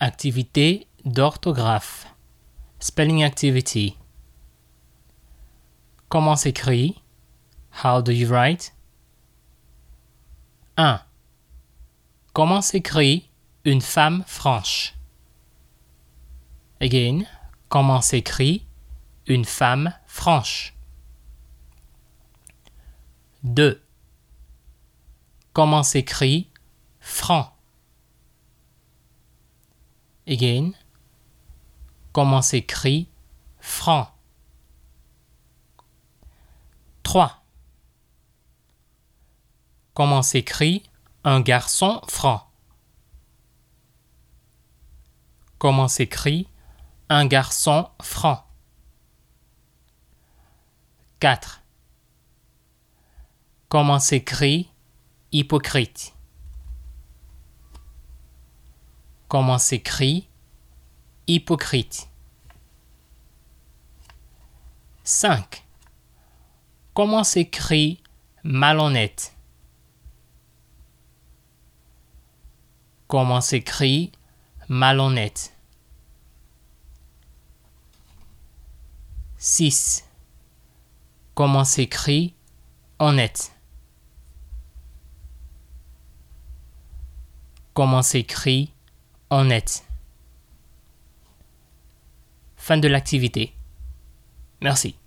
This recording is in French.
Activité d'orthographe. Spelling activity. Comment s'écrit? How do you write? 1. Comment s'écrit une femme franche? Again, comment s'écrit une femme franche? 2. Comment s'écrit franc? Again, comment s'écrit franc? 3. Comment s'écrit un garçon franc? Comment s'écrit un garçon franc? 4. Comment s'écrit hypocrite? Comment s'écrit hypocrite? 5. Comment s'écrit malhonnête? Comment s'écrit malhonnête? 6. Comment s'écrit honnête? Comment s'écrit honnête? Fin de l'activité. Merci.